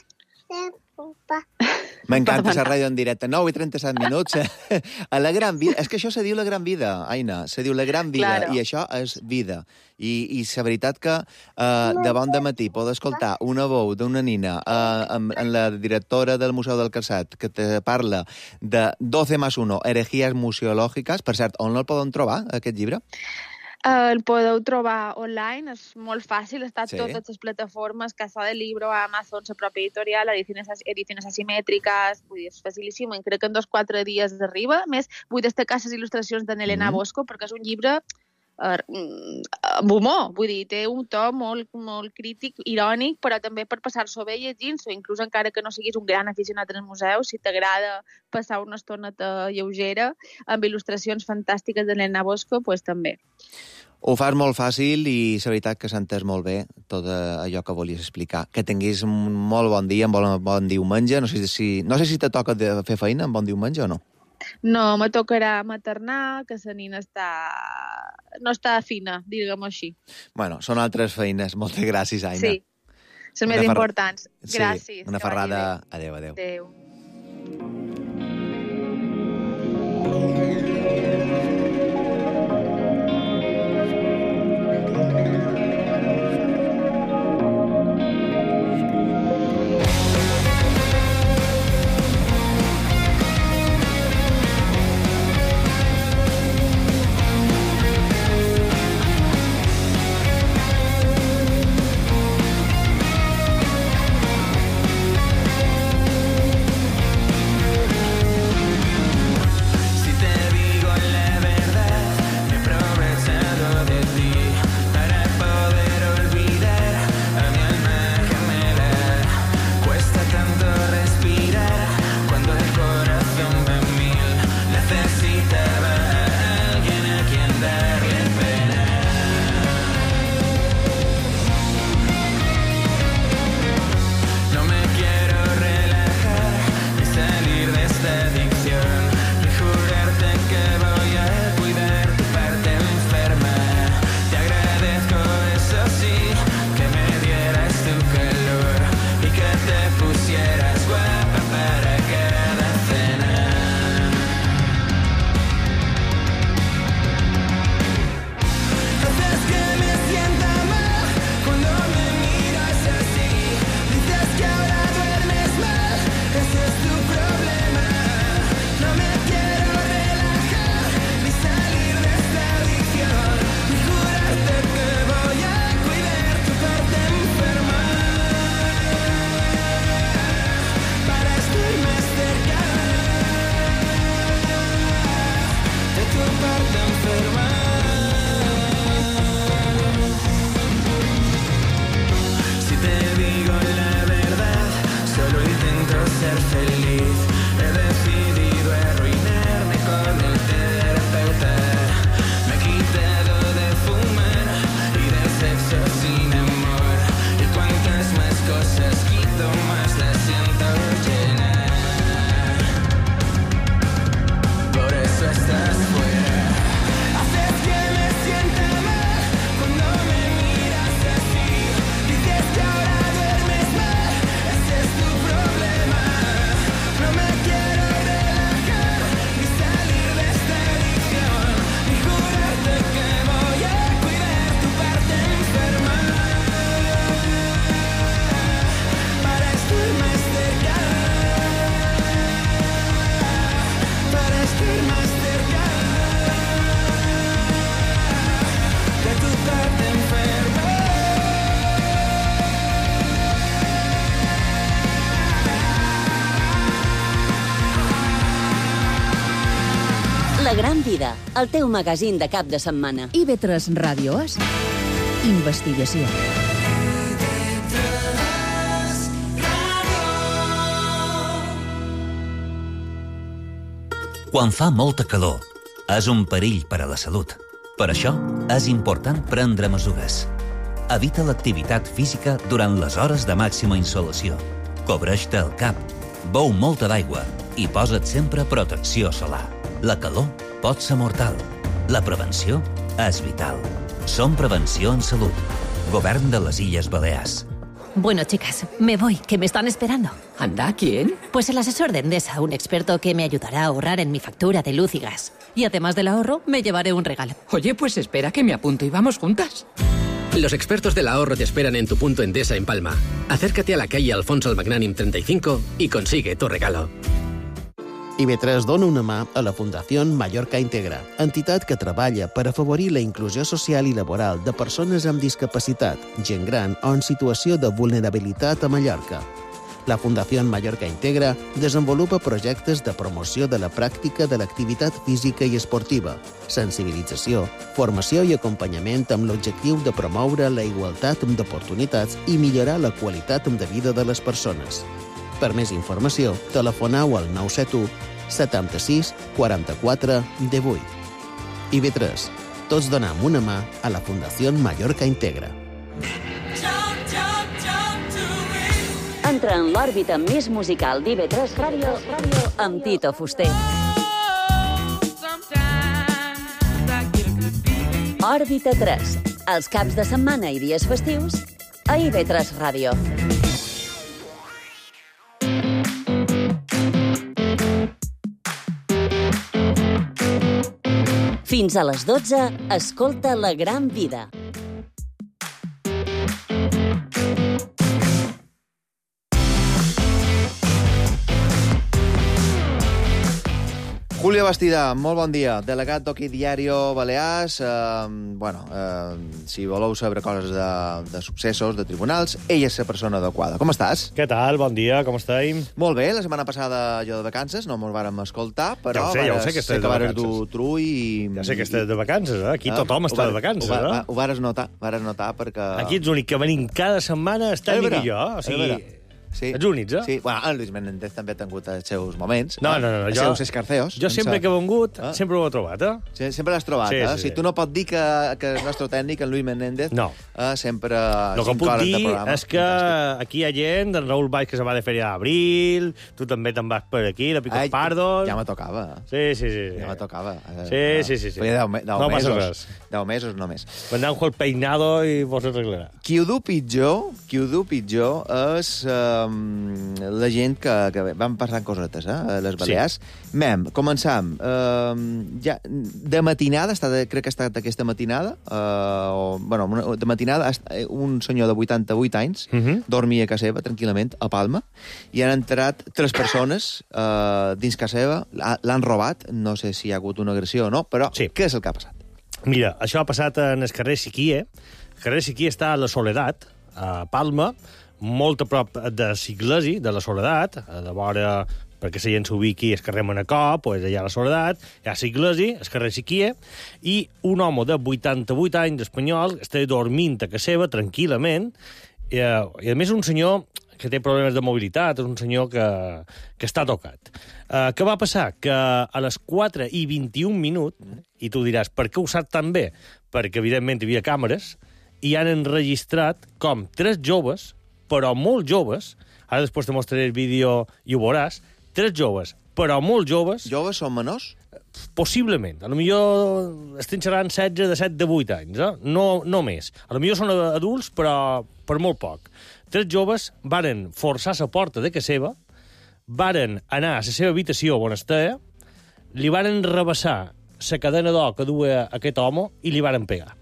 m'encanta la ràdio en directe. nou i trenta-set minuts. A la gran vida. És que això se diu la gran vida, Aina. Se diu la gran vida. Claro. I això és vida. I, i la veritat que uh, de bon dematí poder escoltar una veu d'una nina uh, amb, amb la directora del Museu del Calçat que te parla de doce más uno, herejías museològiques. Per cert, on el poden trobar, aquest llibre? El podeu trobar online, és molt fàcil, està a sí. totes les plataformes, Casa del Libro, Amazon, la pròpia editorial, ediciones, ediciones asimètriques, vull dir, és facilíssim, i crec que en dos o quatre dies arriba. A més, vull destacar les il·lustracions d'en Elena mm. Bosco, perquè és un llibre amb humor, vull dir, té un to molt, molt crític, irònic, però també per passar-s'ho bé llegint-s'ho, inclús encara que no siguis un gran aficionat al museu, si t'agrada passar una estoneta lleugera amb il·lustracions fantàstiques d'Elena Bosco, doncs pues, també. Ho fas molt fàcil i la veritat que s'ha entès molt bé tot allò que volies explicar. Que tinguis un molt bon dia, un bon, bon diumenge. No sé si, no sé si te toca de fer feina en bon diumenge o no. No, me tocarà maternar, que la nina està... no està fina, diguem-ho així. Bueno, són altres feines. Moltes gràcies, Aina. Sí, són més fer... importants. Gràcies. Sí, una ferrada. Adéu, adéu. Adéu. La gran vida, el teu magazín de cap de setmana. I ve tres Ràdio és investigació. Quan fa molta calor, és un perill per a la salut. Per això, és important prendre mesures. Evita l'activitat física durant les hores de màxima insolació. Cobreix-te el cap, beu molta d'aigua i posa't sempre protecció solar. La calor pot ser mortal. La prevenció és vital. Som Prevenció en Salut. Govern de les Illes Balears. Bueno, chicas, me voy, que me están esperando. ¿Anda? ¿Quién? Pues el asesor de Endesa, un experto que me ayudará a ahorrar en mi factura de luz y gas. Y además del ahorro, me llevaré un regalo. Oye, pues espera que me apunto y vamos juntas. Los expertos del ahorro te esperan en tu punto Endesa en Palma. Acércate a la calle Alfonso el Magnànim treinta y cinco y consigue tu regalo. I B tres dona una mà a la Fundació Mallorca Integra, entitat que treballa per afavorir la inclusió social i laboral de persones amb discapacitat, gent gran o en situació de vulnerabilitat a Mallorca. La Fundació Mallorca Integra desenvolupa projectes de promoció de la pràctica de l'activitat física i esportiva, sensibilització, formació i acompanyament amb l'objectiu de promoure la igualtat d'oportunitats i millorar la qualitat de vida de les persones. Per més informació, telefoneu al nou set u setanta-sis quaranta-quatre divuit. I B tres. Tots donem una mà a la Fundació Mallorca Integra. Entra en l'òrbita més musical d'I B tres Ràdio amb Tito Fuster. Òrbita tres. Els caps de setmana i dies festius a I B tres Ràdio. Fins a les dotze, escolta La Gran Vida. Julio Bastida, molt bon dia. Delegat d'Hockey Diario Balears. Eh, bueno, eh, si voleu saber coses de, de successos, de tribunals, ell és la persona adequada. Com estàs? Què tal? Bon dia, com estem? Molt bé, la setmana passada jo de vacances, no mos vàrem escoltar, però ja ho sé, ja ho sé que estàs de vacances. Tru i... Ja sé que estàs de vacances, eh? Aquí tothom està de vacances, ho, eh? Ho vares notar, ho vares notar perquè... Aquí ets l'únic que venim cada setmana, està Nick i jo, o sigui... Sí. Els únics, eh? Sí. Bueno, el Luis Menéndez també ha tingut els seus moments. No, no, no. Els jo, seus escarceos. Jo sempre que he vengut, eh? sempre ho he trobat, eh? Sí, sempre l'has trobat, sí, eh? Sí, o sigui, sí. tu no pots dir que, que el nostre tècnic, el Luis Menéndez, no. eh, sempre... El que puc dir és que aquí hi ha gent, el Raúl Valls que se va de Feria d'Abril, tu també te'n vas per aquí, de Picos Ai, Pardos... Ja me tocava. Sí, sí, sí. Ja me tocava. Sí, sí, sí. sí. Feia deu, deu no mesos. Res. Deu mesos només. Vendran el peinado i vos arreglarà. Qui ho du pitjor, qui ho du pitjor és um, la gent que que van passant cosetes, eh, a les Balears. Sí. Mem, començam. Uh, ja, de matinada, està de, crec que ha estat aquesta matinada, uh, o, bueno, de matinada, un senyor de vuitanta-vuit anys uh -huh. dormia a casa seva, tranquil·lament, a Palma, i han entrat tres persones uh, dins casa seva, l'han robat, no sé si hi ha hagut una agressió o no, però sí. Què és el que ha passat? Mira, això ha passat en el carrer Siquie. El carrer Siquie està a la Soledat, a Palma, molt a prop de Siglesi, de la Soledat, de vora, perquè la gent s'ubiqui, el carrer Manacor, pues allà a la Soledat, hi ha Siglesi, el carrer Siquie, i un home de vuitanta-vuit anys espanyol està dormint a casa seva tranquil·lament, i, i a més un senyor que té problemes de mobilitat, és un senyor que, que està tocat. Uh, què va passar? Que a les quatre i vint-i-un minuts, i tu diràs, per què ho sap tan bé? Perquè, evidentment, hi havia càmeres, i han enregistrat com tres joves, però molt joves, ara després te mostraré el vídeo i ho veuràs, tres joves, però molt joves... Joves són menors? Possiblement. A lo millor estem xerrant setze, de set, de vuit anys, eh? No, no més. A lo millor són adults, però per molt poc. Tres joves varen forçar la porta de casa seva, varen anar a la seva habitació on estava, li varen rebassar la cadena d'or que duia aquest home i li varen pegar.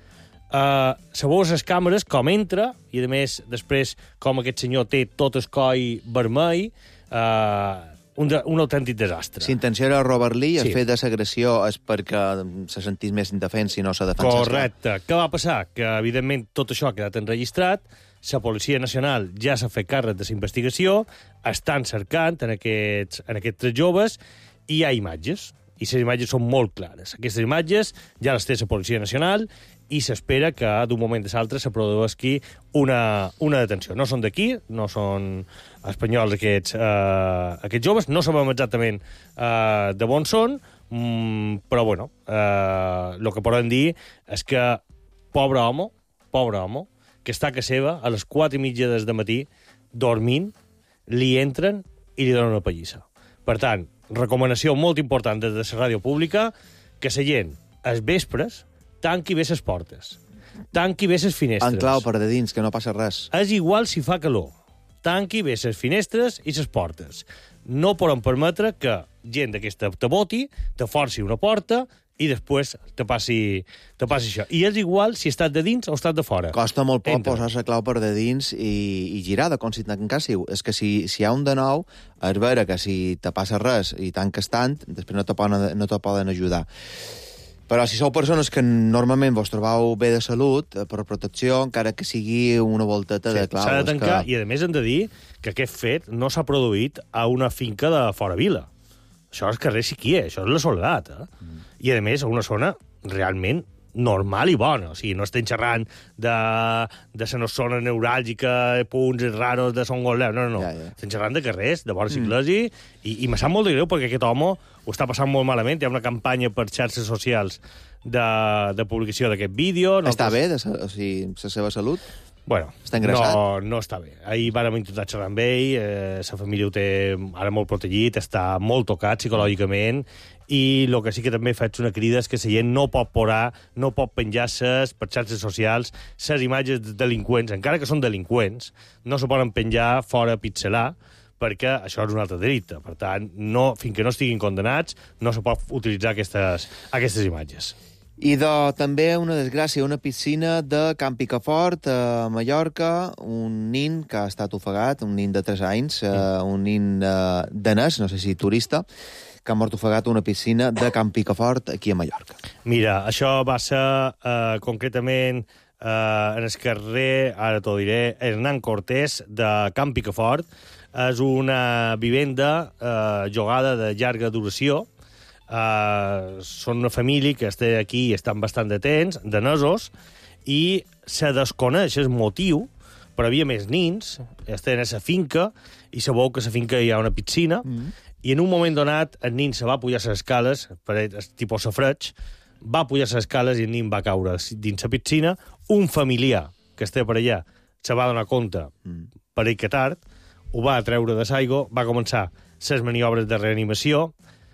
Uh, sabeu les càmeres com entra i a més després com aquest senyor té tot el coll vermell, uh, un, de, un autèntic desastre. Si intenció era robar-li, sí. El fet de l'agressió és perquè se sentís més indefens i no s'ha defensat. Correcte. Què va passar? Que evidentment tot això ha quedat enregistrat, la Policia Nacional ja s'ha fet càrrec de la investigació, estan cercant en aquests, en aquests tres joves i hi ha imatges. I les imatges són molt clares. Aquestes imatges ja les té la Policia Nacional i s'espera que d'un moment a l'altre se produeixi una, una detenció. No són d'aquí, no són espanyols aquests, eh, aquests joves, no sabem exactament eh, de on són, mm, però bueno, el eh, que podem dir és que pobre home, pobre home, que està a casa seva a les quatre i mitja del matí dormint, li entren i li donen una pallissa. Per tant, recomanació molt important des de la ràdio pública, que la gent, als vespres, tanqui bé les portes, tanqui bé les finestres. En clau per de dins, que no passa res. És igual si fa calor. Tanqui bé les finestres i les portes. No podem permetre que gent d'aquesta te boti, te forci una porta i després te passi, te passi això. I és igual si estàs de dins o estàs de fora. Costa molt poc Entra. posar la clau per de dins i, i girar de com si tancàssiu. És que si, si hi ha un de nou, és vera que si te passa res i tanques tant, després no te poden, no te poden ajudar. Però si sou persones que normalment vos trobeu bé de salut, per protecció, encara que sigui una volteta sí, de clau... S'ha de tancar, que... i a més hem de dir que aquest fet no s'ha produït a una finca de fora vila. Això és carrer Siquier, això és la Soledat, eh? Mm. I a més a una zona realment normal i bona. O sigui, no estem xerrant de, de la zona neuràlgica, punts raros de Son Goleu, no, no, no. Ja, ja. Estem xerrant de carrers, de bona ciclesi, mm. i, i me sap molt de greu perquè aquest home ho està passant molt malament. Hi ha una campanya per xarxes socials de, de publicació d'aquest vídeo. Està bé, de, o sigui, la seva salut? Bueno, està engreixat? No, no està bé. Ahir vàrem intentar xerrar amb ell, eh, la família ho té ara molt protegit, està molt tocat psicològicament, i el que sí que també faig una crida és que la gent no pot porar, no pot penjar-se per xarxes socials les imatges de delinqüents, encara que són delinqüents, no se poden penjar fora a pixelar, perquè això és un altre delicte. Per tant, no, fins que no estiguin condenats, no se pot utilitzar aquestes, aquestes imatges. I de, també una desgràcia, una piscina de Can Picafort, a Mallorca, un nin que ha estat ofegat, un nin de tres anys, mm. uh, un nin uh, danès, no sé si turista, que ha mort ofegat a una piscina de Can Picafort, aquí a Mallorca. Mira, això va ser uh, concretament uh, en el carrer, ara t'ho diré, Hernán Cortés, de Can Picafort. És una vivenda uh, jugada de llarga duració. Uh, són una família que està aquí i estan bastant de temps, danesos, i se desconeix el motiu, però hi havia més nins, estaven a la finca, i sabeu que a la finca hi ha una piscina, mm. i en un moment donat el nin se va pujar les escales, per tipus safreig, va pujar les escales i el nin va caure dins la piscina. Un familiar que està per allà se va donar compte, mm. per ell que tard, ho va treure de l'aigua, va començar les maniobres de reanimació.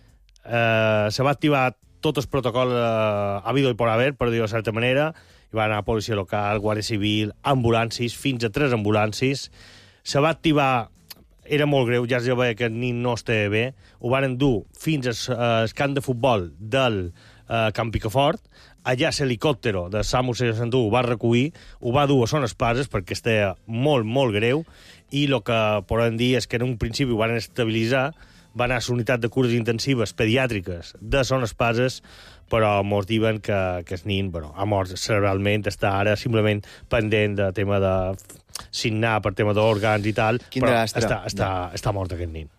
Eh, se va activar tot el protocol eh, habido i por haver, per dir-ho de certa manera. Hi va anar a policia local, guàrdia civil, ambulàncies, fins a tres ambulàncies. Se va activar, era molt greu, ja es veia que el nin no estava bé, ho van dur fins al camp de futbol del eh, Can Picafort. Allà l'helicòptero de SAMU seixanta u ho va recollir, ho va dur a Son Espases perquè estava molt, molt greu, i el que podem dir és que en un principi ho van estabilitzar, va anar a la unitat de cures intensives pediàtriques de Son Espases, però mos diuen que, que el nin bueno, ha mort cerebralment, està ara simplement pendent de tema de signar per tema d'òrgans i tal, Quin però drastre. està, està, està mort aquest nin.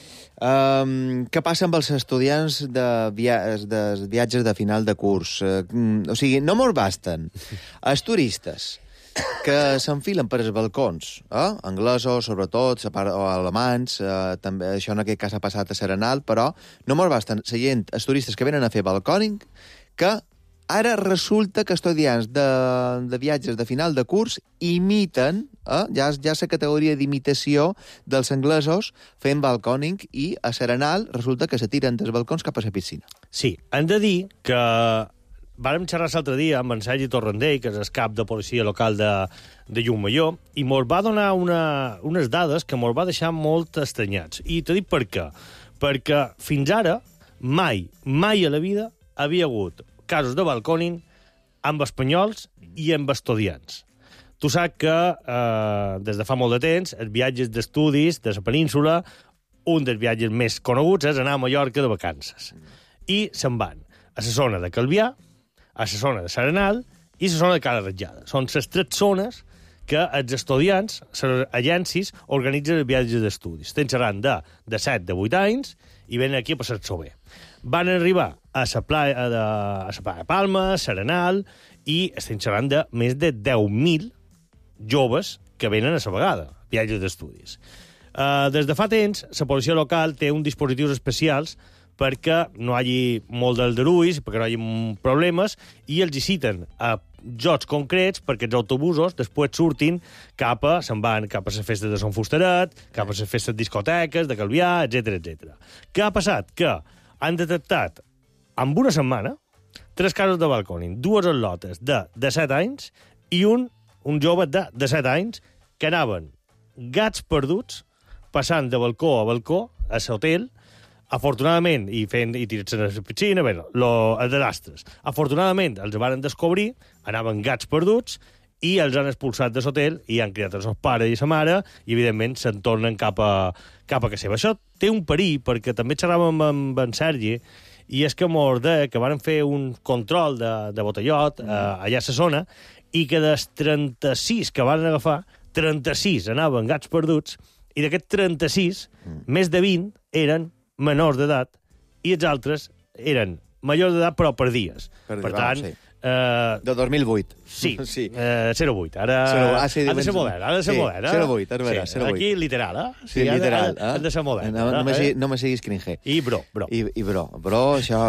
Um, què passa amb els estudiants de, via de viatges de final de curs? Uh, o sigui, no mos basten els turistes que s'enfilen per els balcons, eh? anglesos, sobretot, o alemans, eh, també, això en aquest cas ha passat a Serenal, però no mos basten la gent, els turistes que venen a fer balcòning, que ara resulta que estudiants de, de viatges de final de curs imiten, eh? ja, ja la categoria d'imitació dels anglesos fent balcòning, i a Serenal resulta que se tiren dels balcons cap a la piscina. Sí, hem de dir que vàrem xerrar l'altre dia amb en Sergi Torrendell, que és el cap de policia local de, de Llucmajor, i mos va donar una, unes dades que mos va deixar molt estranyats. I t'he dit per què. Perquè fins ara, mai, mai a la vida havia hagut casos de balcòning amb espanyols i amb estudiants. Tu saps que eh, des de fa molt de temps els viatges d'estudis de la península, un dels viatges més coneguts és anar a Mallorca de vacances. I se'n van a la zona de Calvià, a la zona de Serenal i a la zona de Cala Ratjada. Són les tres zones que els estudiants, les agències, organitzen els viatges d'estudis. Estem xerrant de, de set, de vuit anys, i venen aquí a passar-s'ho bé. Van arribar a la playa de, a la playa de Palma, Serenal, i estem xerrant de més de deu mil joves que venen a la vegada, viatges d'estudis. Uh, des de fa temps, la policia local té uns dispositius especials perquè no hi hagi molt d'aldarulls, perquè no hi hagi problemes, i els hi citen a jocs concrets perquè els autobusos després surtin cap a, se'n van cap a les festes de Sant Fusteret, cap a les festes discoteques, de Calvià, etcètera, etcètera. Què ha passat? Que han detectat, en una setmana, tres casos de balcòning, dues al·lotes de, de set anys i un, un jove de, de set anys que anaven gats perduts, passant de balcó a balcó a l'hotel, afortunadament, i fent i tirant-se a la piscina, bé, lo, els desastres. Afortunadament, els van descobrir, anaven gats perduts, i els han expulsat de l'hotel, i han criat els seus pares i sa mare, i, evidentment, se'n tornen cap a, cap a casa seva. Això té un perill, perquè també xerràvem amb en Sergi, i és que mos deia que van fer un control de, de botellot eh, allà a la zona i que dels trenta-sis que van agafar, trenta-sis anaven gats perduts i d'aquests trenta-sis, mm. més de vint eren menors d'edat i els altres eren majors d'edat però per dies. Per, per dir, tant... va, sí. Uh, de dos mil vuit. Sí, sí. Uh, zero vuit. Ara ah, sí, ha de ser modern, ha de ser sí, modern. Eh? zero vuit, és vera, sí, zero vuit. Aquí, literal, eh? Sí, sí literal. Ha, ha, ha de ser modern. No, no, me, eh? no me siguis cringe. I bro, bro. I, i bro, bro, això...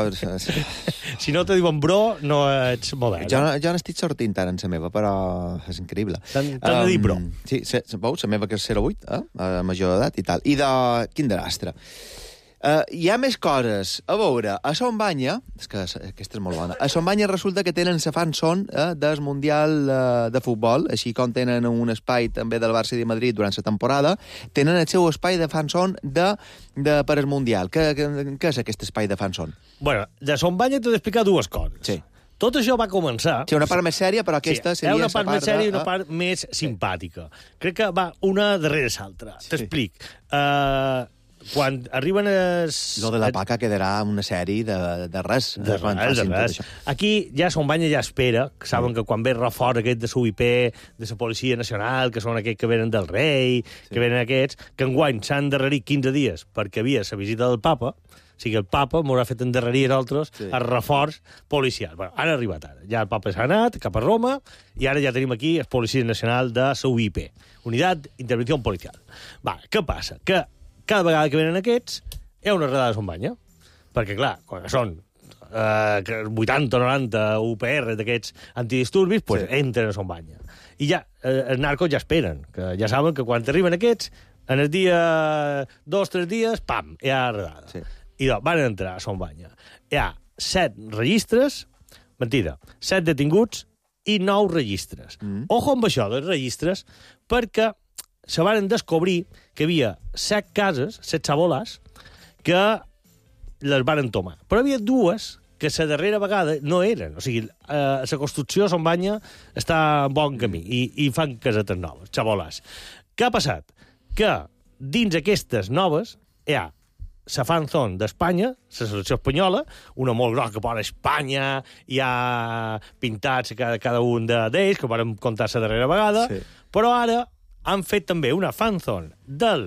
Si no te diuen bro, no ets modern. Jo, jo n'estic sortint tant en la meva, però és increïble. T'han um, de dir bro. Sí, se, veus, la meva que és zero vuit, eh? A major edat i tal. I de... Quin de l'astre. Uh, hi ha més coses. A veure, a Son Banya, és que aquesta és molt bona, a Son Banya resulta que tenen la fan son eh, del Mundial uh, de Futbol, així com tenen un espai també del Barça i de Madrid durant la temporada, tenen el seu espai de fan son de, de, per al Mundial. Què, què, què és aquest espai de fan son? Bueno, de Son Banya t'he d'explicar dues coses. Sí. Tot això va començar... Sí, una part més sèria, però aquesta sí, seria... una part, part més sèria de... i una part ah. més simpàtica. Crec que va una darrere l'altra. Sí. T'explic. Uh, quan arriben... Es... Lo de la paca quedarà una sèrie de, de res. De res, de res. Aquí ja Son Banya ja espera, que saben mm. que quan ve reforç aquest de l'U I P, de la Policia Nacional, que són aquests que venen del rei, sí. que venen aquests, que enguany s'han endarrerit quinze dies perquè havia la visita del papa, o sigui, el papa m'haurà fet endarrerir a nosaltres sí. el reforç policial. Bueno, han arribat ara. Ja el papa s'ha anat cap a Roma i ara ja tenim aquí el Policia Nacional de la U I P, Unitat d'Intervenció Policial. Va, què passa? Que cada vegada que venen aquests hi ha una redada de Son Banya. Perquè, clar, quan són eh, vuitanta o noranta U P R d'aquests antidisturbis, pues, sí. entren a Son Banya. I ja, eh, els narcos ja esperen, que ja saben que quan arriben aquests, en el dia dos o tres dies, pam, hi ha redada. Sí. I doncs, van entrar a Son Banya. Hi ha set registres, mentida, set detinguts i nou registres. Mm. Ojo amb això dels registres, perquè se van descobrir que hi havia set cases, set xaboles, que les van tomar. Però hi havia dues que la darrera vegada no eren. O sigui, eh, la construcció a Son Banya està en bon camí i, i fan casetes noves, xaboles. Què ha passat? Que dins aquestes noves hi ha la fanzone d'Espanya, la selecció espanyola, una molt grossa que posa Espanya, hi ha pintats cada, cada un d'ells, que vam contar la darrera vegada, sí. Però ara han fet també una fanzone del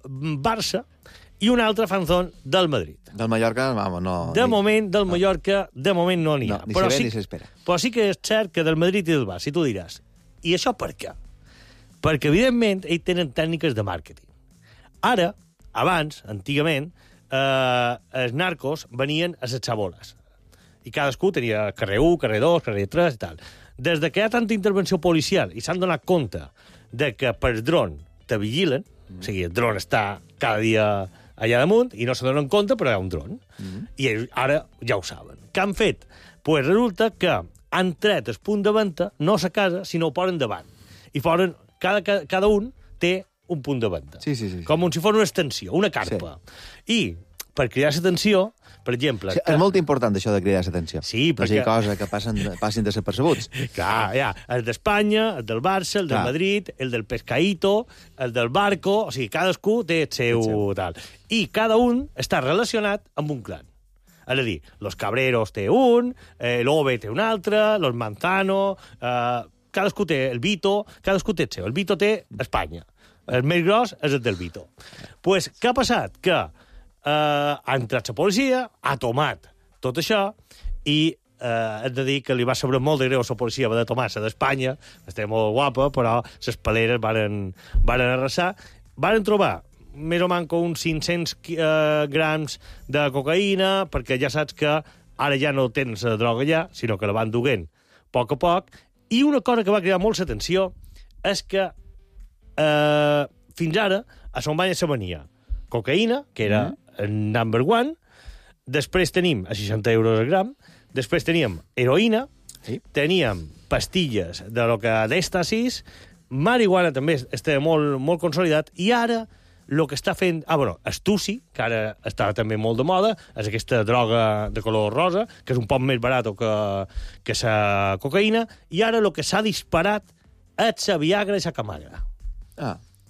Barça i una altra fanzone del Madrid. Del Mallorca, vamos, no... De ni... moment, del Mallorca, de moment no n'hi ha. No, ni però se ve sí, ni s'espera. Però sí que és cert que del Madrid i del Barça, i tu diràs, i això per què? Perquè, evidentment, ells tenen tècniques de màrqueting. Ara, abans, antigament, eh, els narcos venien a les xaboles. I cadascú tenia carrer u, carrer dos, carrer tres i tal. Des de que hi ha tanta intervenció policial i s'han donat compte de que per dron te vigilen, mm. o sigui, el dron està cada dia allà damunt i no se donen compte, però hi ha un dron. Mm. I ells ara ja ho saben. Què han fet? Pues resulta que han tret el punt de venda, no a casa, sinó ho posen davant. I posen, cada, cada un té un punt de venda. Sí, sí, sí. Com si fos una extensió, una carpa. Sí. I per cridar l'atenció, per exemple... Sí, que... És molt important, això de cridar l'atenció. Sí, perquè... No sigui cosa que passen, passin desapercebuts. Clar, ja, el d'Espanya, el del Barça, el del Clar. Madrid, el del Pescaíto, el del Barco... O sigui, cadascú té el seu, el seu tal. I cada un està relacionat amb un clan. És a dir, los Cabreros té un, eh, l'Ove té un altre, los Manzano... Eh, cadascú té el Vito, cadascú té el seu. El Vito té Espanya. El més gros és el del Vito. Doncs pues, què ha passat? Que eh, ha entrat la policia, ha tomat tot això, i eh, hem de dir que li va saber molt de greu a la policia de tomar-se d'Espanya, estava molt guapa, però les paleres varen, varen arrasar. Varen trobar més o manco uns cinc-cents eh, grams de cocaïna, perquè ja saps que ara ja no tens la droga allà, sinó que la van duguent a poc a poc. I una cosa que va cridar molt l'atenció és que Uh, fins ara a Son Banya se venia cocaïna, que era mm. number one, després tenim a seixanta euros el gram, després teníem heroïna, sí. Teníem pastilles de lo que d'èxtasis, marihuana també estava molt, molt consolidat, i ara el que està fent... Ah, bueno, estuci, que ara està també molt de moda, és aquesta droga de color rosa, que és un poc més barat que, que la cocaïna, i ara el que s'ha disparat és la Viagra i la Camagra. Ah.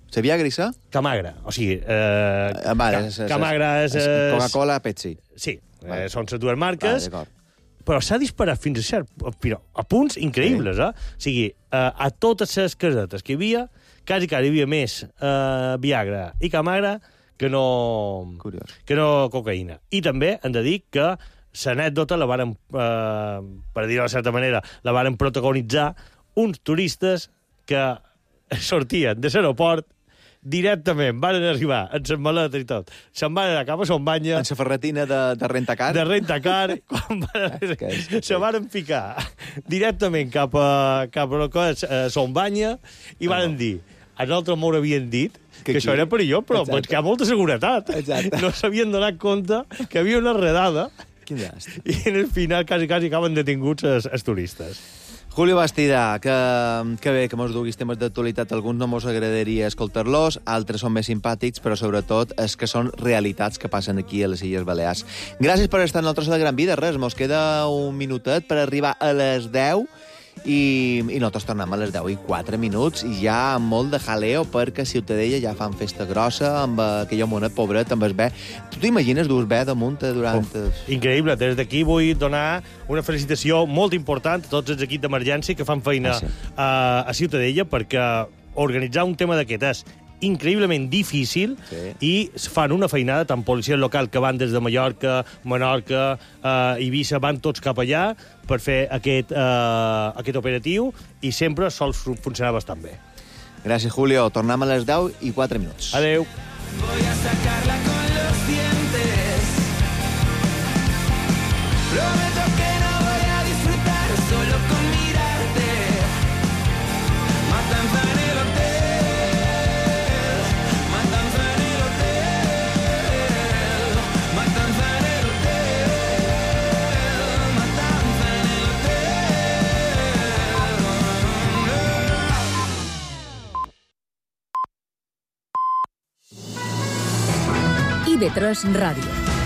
La Viagra i la? Camagra, o sigui... Eh, vale, ca és, és, Camagra és... és Coca-Cola, Pepsi. Sí, Vale. eh, són les dues marques, Vale, però s'ha disparat fins a cert, però a punts increïbles, eh? O sigui, eh, a totes les casetes que hi havia, quasi que hi havia més eh, Viagra i Camagra que no, Curiós. que no cocaïna. I també hem de dir que l'anècdota la varen, eh, per dir-ho de certa manera, la varen protagonitzar uns turistes que sortien de l'aeroport directament, van arribar amb les maletes i tot. Se'n van anar cap a Son Banya... En la ferretina de, de rentacar? De rentacar. Quan van arribar, se van ficar directament cap a, cap a, a, a Son Banya i van dir... A nosaltres m'ho havien dit que, que això era perillós, però que hi ha molta seguretat. Exacte. No s'havien donat compte que havia una redada. Quin llàstim. I en el final quasi, quasi acaben detinguts els, els turistes. Julio Bastida, que, que bé que mos duguis temes d'actualitat. Alguns no mos agradaria escoltar-los, altres són més simpàtics, però sobretot és que són realitats que passen aquí a les Illes Balears. Gràcies per estar en nosaltres a la Gran Vida. Res, mos queda un minutet per arribar a les deu i, i nosaltres tornem a les deu i quatre minuts i ja amb molt de jaleo perquè a Ciutadella ja fan festa grossa amb aquella monet pobret, amb el bé. Tu t'imagines dur bé damunt durant... Oh, increïble. Des d'aquí vull donar una felicitació molt important a tots els equips d'emergència que fan feina ah, sí. a, a Ciutadella perquè organitzar un tema d'aquest és increïblement difícil sí. i fan una feinada, tant policia local que van des de Mallorca, Menorca, eh, Eivissa, van tots cap allà per fer aquest, eh, aquest operatiu i sempre sol funcionar bastant bé. Gràcies, Julio. Tornem a les deu i quatre minuts. Adeu. Voy a sacarla con los dientes. Prometo que no voy a disfrutar solo con mirarte. Matanza en el hotel. Matanza en el hotel. Matanza en el hotel. Matanza en el hotel. I V tres Ràdio.